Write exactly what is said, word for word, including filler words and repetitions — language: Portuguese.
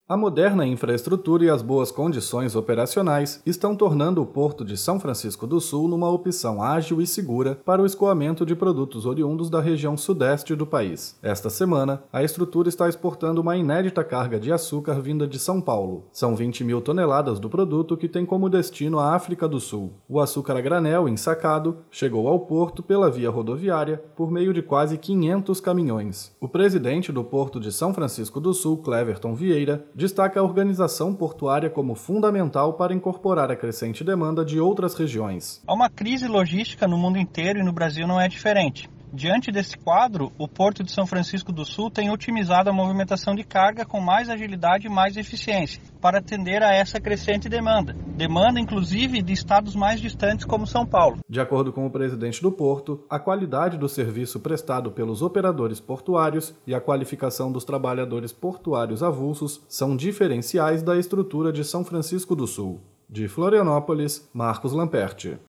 A moderna infraestrutura e as boas condições operacionais estão tornando o Porto de São Francisco do Sul numa opção ágil e segura para o escoamento de produtos oriundos da região sudeste do país. Esta semana, a estrutura está exportando uma inédita carga de açúcar vinda de São Paulo. São vinte mil toneladas do produto que tem como destino a África do Sul. O açúcar a granel, ensacado, chegou ao porto pela via rodoviária por meio de quase quinhentos caminhões. O presidente do Porto de São Francisco do Sul, Cleverton Vieira, destaca a organização portuária como fundamental para incorporar a crescente demanda de outras regiões. Há uma crise logística no mundo inteiro e no Brasil não é diferente. Diante desse quadro, o Porto de São Francisco do Sul tem otimizado a movimentação de carga com mais agilidade e mais eficiência, para atender a essa crescente demanda. Demanda, inclusive, de estados mais distantes como São Paulo. De acordo com o presidente do Porto, a qualidade do serviço prestado pelos operadores portuários e a qualificação dos trabalhadores portuários avulsos são diferenciais da estrutura de São Francisco do Sul. De Florianópolis, Marcos Lamperti.